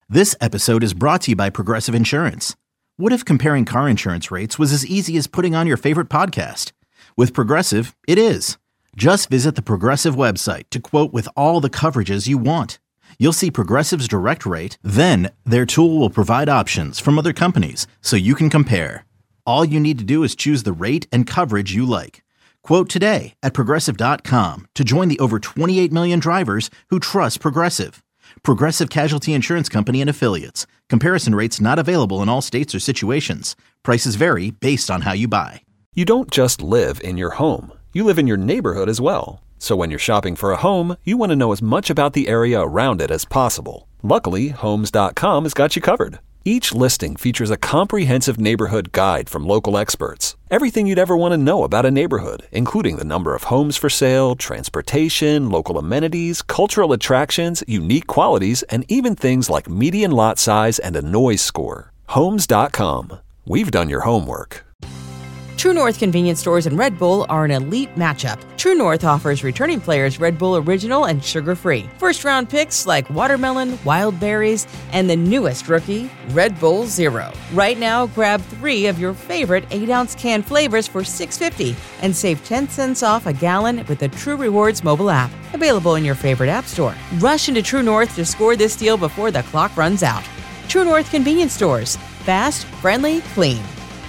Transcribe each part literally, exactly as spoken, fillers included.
This episode is brought to you by Progressive Insurance. What if comparing car insurance rates was as easy as putting on your favorite podcast? With Progressive, it is. Just visit the Progressive website to quote with all the coverages you want. You'll see Progressive's direct rate, then their tool will provide options from other companies so you can compare. All you need to do is choose the rate and coverage you like. Quote today at progressive dot com to join the over twenty-eight million drivers who trust Progressive. Progressive Casualty Insurance Company and Affiliates. Comparison rates not available in all states or situations. Prices vary based on how you buy. You don't just live in your home. You live in your neighborhood as well. So when you're shopping for a home, you want to know as much about the area around it as possible. Luckily, Homes dot com has got you covered. Each listing features a comprehensive neighborhood guide from local experts. Everything you'd ever want to know about a neighborhood, including the number of homes for sale, transportation, local amenities, cultural attractions, unique qualities, and even things like median lot size and a noise score. Homes dot com. We've done your homework. True North convenience stores and Red Bull are an elite matchup. True North offers returning players Red Bull Original and sugar-free. First-round picks like watermelon, wild berries, and the newest rookie, Red Bull Zero. Right now, grab three of your favorite eight-ounce can flavors for six dollars and fifty cents and save ten cents off a gallon with the True Rewards mobile app. Available in your favorite app store. Rush into True North to score this deal before the clock runs out. True North convenience stores. Fast, friendly, clean.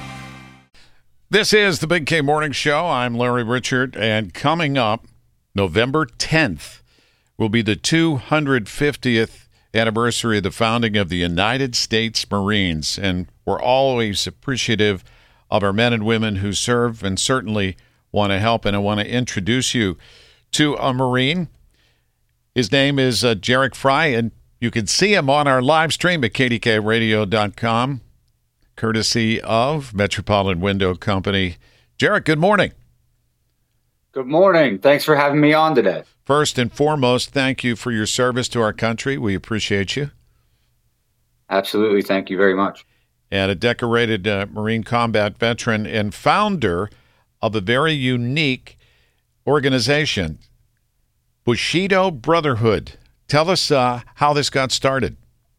This is the Big K Morning Show. I'm Larry Richert, and coming up November tenth will be the two hundred fiftieth anniversary of the founding of the United States Marines, and we're always appreciative of our men and women who serve and certainly want to help, and I want to introduce you to a Marine. His name is uh, Jarek Fry, and you can see him on our live stream at K D K radio dot com. Courtesy of Metropolitan Window Company. Jarek, good morning. Good morning. Thanks for having me on today. First and foremost, thank you for your service to our country. We appreciate you. Absolutely. Thank you very much. And a decorated uh, Marine combat veteran and founder of a very unique organization, Bushido Brotherhood. Tell us uh, how this got started.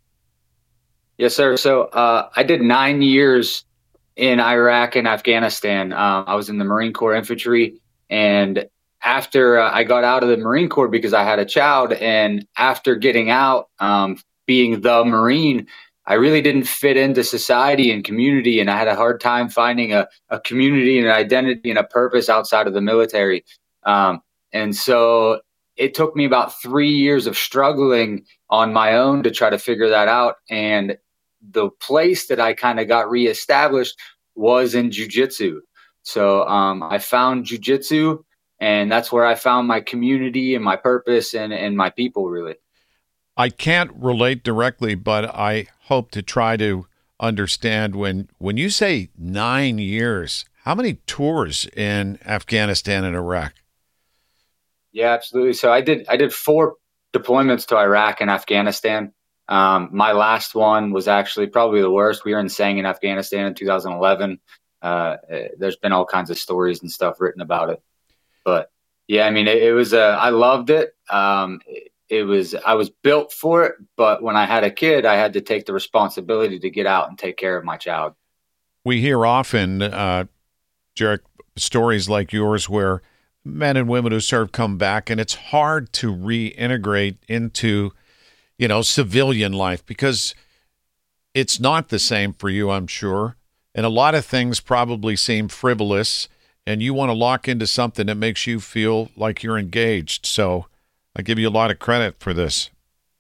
Yes, sir. So uh, I did nine years in Iraq and Afghanistan. Um, I was in the Marine Corps infantry. And after uh, I got out of the Marine Corps because I had a child, and after getting out, um, being the Marine, I really didn't fit into society and community. And I had a hard time finding a, a community and an identity and a purpose outside of the military. Um, and so it took me about three years of struggling on my own to try to figure that out. And the place that I kind of got reestablished was in jiu-jitsu. So um, I found jiu-jitsu, and that's where I found my community and my purpose and, and my people, really. I can't relate directly, but I hope to try to understand when, when you say nine years, how many tours in Afghanistan and Iraq? Yeah, absolutely. So I did, I did four deployments to Iraq and Afghanistan. Um, my last one was actually probably the worst. We were in Sangin, Afghanistan in two thousand eleven. Uh, there's been all kinds of stories and stuff written about it. But yeah, I mean, it, it was, uh, I loved it. Um, it, it was, I was built for it. But when I had a kid, I had to take the responsibility to get out and take care of my child. We hear often, uh, Jarek, stories like yours where men and women who serve come back, and it's hard to reintegrate into you know, civilian life, because it's not the same for you, I'm sure. And a lot of things probably seem frivolous, and you want to lock into something that makes you feel like you're engaged. So I give you a lot of credit for this.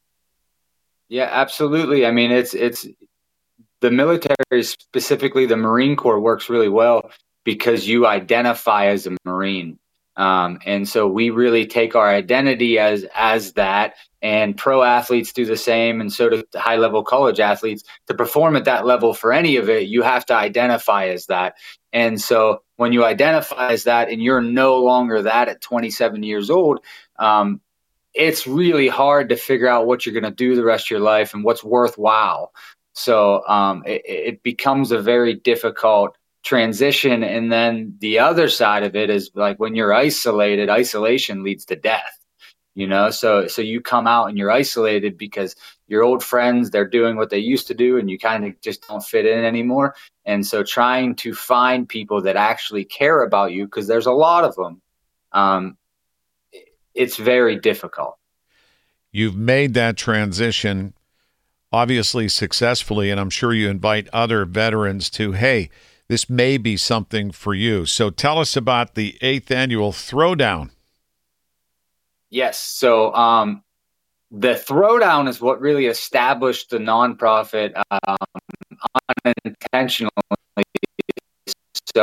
Yeah, absolutely. I mean, it's, it's the military, specifically the Marine Corps, works really well because you identify as a Marine. Um, and so we really take our identity as as that, and pro athletes do the same, and so do high level college athletes. To perform at that level for any of it, you have to identify as that. And so when you identify as that and you're no longer that at twenty-seven years old, um, it's really hard to figure out what you're going to do the rest of your life and what's worthwhile. So um, it, it becomes a very difficult transition. And then the other side of it is like when you're isolated, isolation leads to death. you know? So, so you come out and you're isolated because your old friends, they're doing what they used to do and you kind of just don't fit in anymore. And so trying to find people that actually care about you, because there's a lot of them, um, it's very difficult. You've made that transition obviously successfully, and I'm sure you invite other veterans to, hey, this may be something for you. So tell us about the eighth annual Throwdown. Yes. So um, the Throwdown is what really established the nonprofit um, unintentionally. So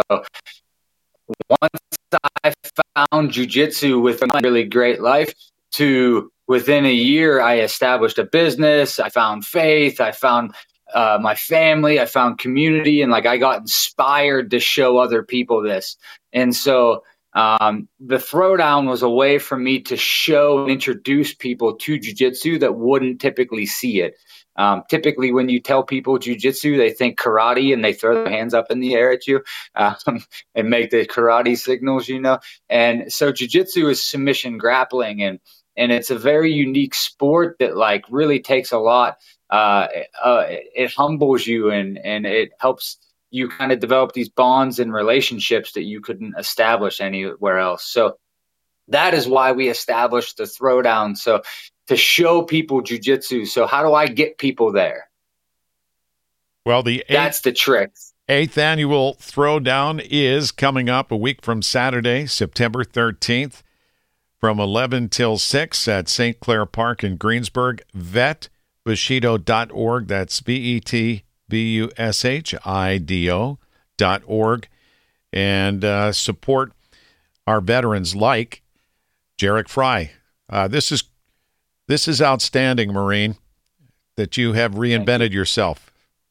once I found jiu-jitsu within a really great life, to within a year, I established a business. I found faith. I found uh, my family. I found community. And like I got inspired to show other people this. And so um, the Throwdown was a way for me to show and introduce people to jiu-jitsu that wouldn't typically see it. Um, typically, when you tell people jiu-jitsu, they think karate and they throw their hands up in the air at you um, and make the karate signals, you know. And so jiu-jitsu is submission grappling, and and it's a very unique sport that like really takes a lot. Uh, uh, it humbles you and and it helps you kind of develop these bonds and relationships that you couldn't establish anywhere else. So that is why we established the Throwdown. So to show people jiu-jitsu. So how do I get people there? Well, the eighth, that's the trick. Eighth annual Throwdown is coming up a week from Saturday, September thirteenth, from eleven till six at Saint Clair Park in Greensburg. vet bushido dot org. That's V E T B U S H I D O dot org. And uh, support our veterans like Jarek Fry. Uh, this is This is outstanding, Marine, that you have reinvented you. yourself.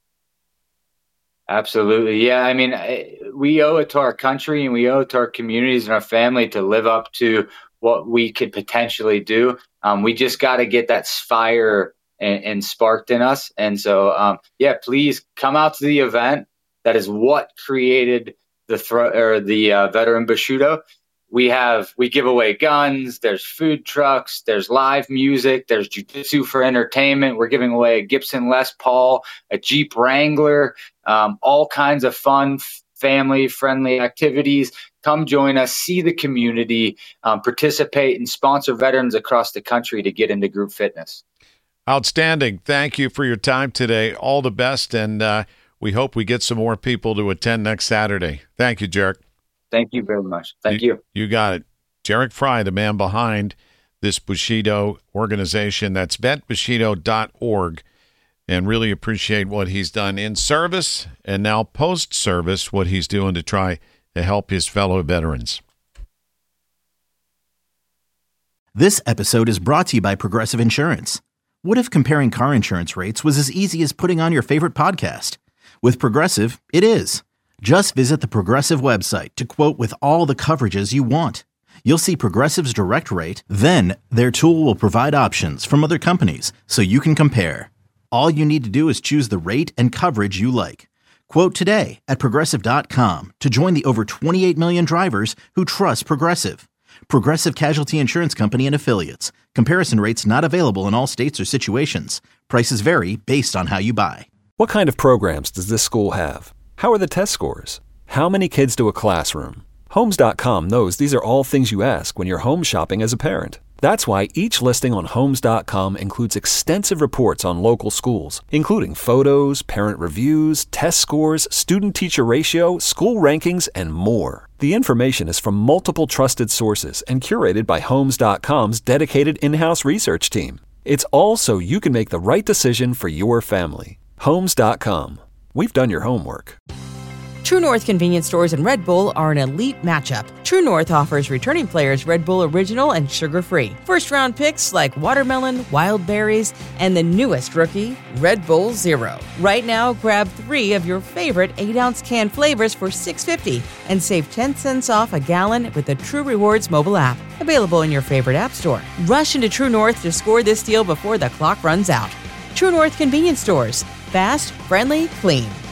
Absolutely. Yeah. I mean, we owe it to our country and we owe it to our communities and our family to live up to what we could potentially do. Um, we just got to get that fire and, and sparked in us. And so, um, yeah, please come out to the event. That is what created the thro- or the uh, Veteran Bushido. We have, we give away guns, there's food trucks, there's live music, there's jiu-jitsu for entertainment. We're giving away a Gibson Les Paul, a Jeep Wrangler, um, all kinds of fun, family-friendly activities. Come join us, see the community, um, participate, and sponsor veterans across the country to get into group fitness. Outstanding. Thank you for your time today. All the best, and uh, we hope we get some more people to attend next Saturday. Thank you, Jarek. Thank you very much. Thank you. You, you got it. Jarek Fry, the man behind this Bushido organization. That's vet bushido dot org. And really appreciate what he's done in service and now post-service, what he's doing to try to help his fellow veterans. This episode is brought to you by Progressive Insurance. What if comparing car insurance rates was as easy as putting on your favorite podcast? With Progressive, it is. Just visit the Progressive website to quote with all the coverages you want. You'll see Progressive's direct rate, then their tool will provide options from other companies so you can compare. All you need to do is choose the rate and coverage you like. Quote today at Progressive dot com to join the over twenty-eight million drivers who trust Progressive. Progressive Casualty Insurance Company and Affiliates. Comparison rates not available in all states or situations. Prices vary based on how you buy. What kind of programs does this school have? How are the test scores? How many kids do a classroom? Homes dot com knows these are all things you ask when you're home shopping as a parent. That's why each listing on Homes dot com includes extensive reports on local schools, including photos, parent reviews, test scores, student-teacher ratio, school rankings, and more. The information is from multiple trusted sources and curated by Homes dot com's dedicated in-house research team. It's all so you can make the right decision for your family. Homes dot com. We've done your homework. True North convenience stores and Red Bull are an elite matchup. True North offers returning players Red Bull Original and sugar-free. First-round picks like watermelon, wild berries, and the newest rookie, Red Bull Zero. Right now, grab three of your favorite eight-ounce can flavors for six dollars and fifty cents and save ten cents off a gallon with the True Rewards mobile app. Available in your favorite app store. Rush into True North to score this deal before the clock runs out. True North convenience stores. Fast, friendly, clean.